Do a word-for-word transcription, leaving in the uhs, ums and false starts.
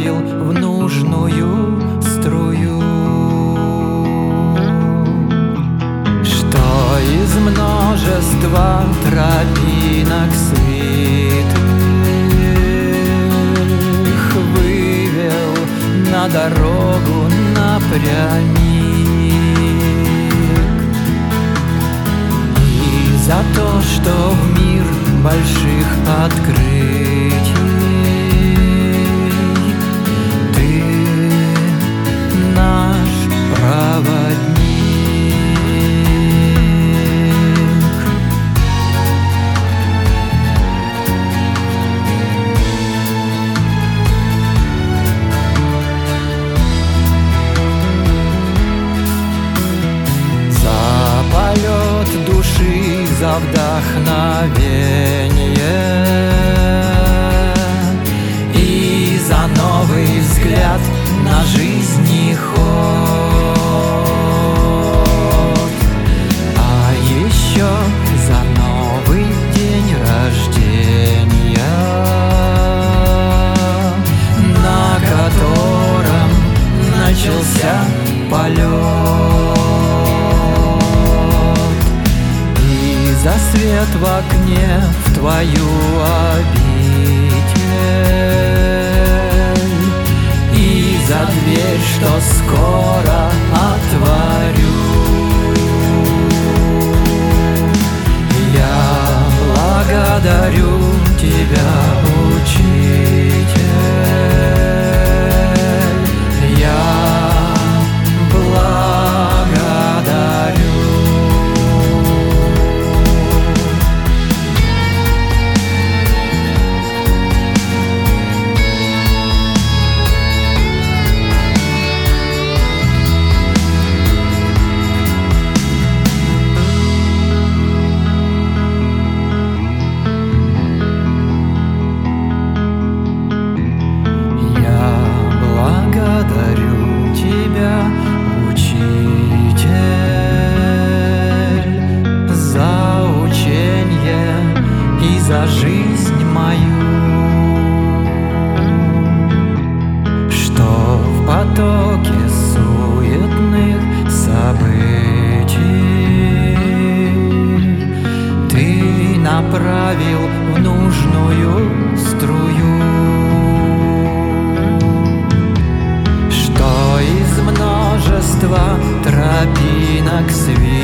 направил в нужную струю, что из множества тропинок свитых вывел на дорогу напрямик. И за то, что в мир больших открытий ты наш проводник. За полет души, за вдохновение и за новый взгляд на жизнь и ход. А еще за новый день рождения, на котором начался полет. За свет в окне в твою обитель и за дверь, что скоро отворю. Я благодарю тебя, учитель. Я благодарю. Благодарю тебя, учитель, за ученье и за жизнь мою, что в потоке суетных событий ты направил в нужную струю, множество тропинок света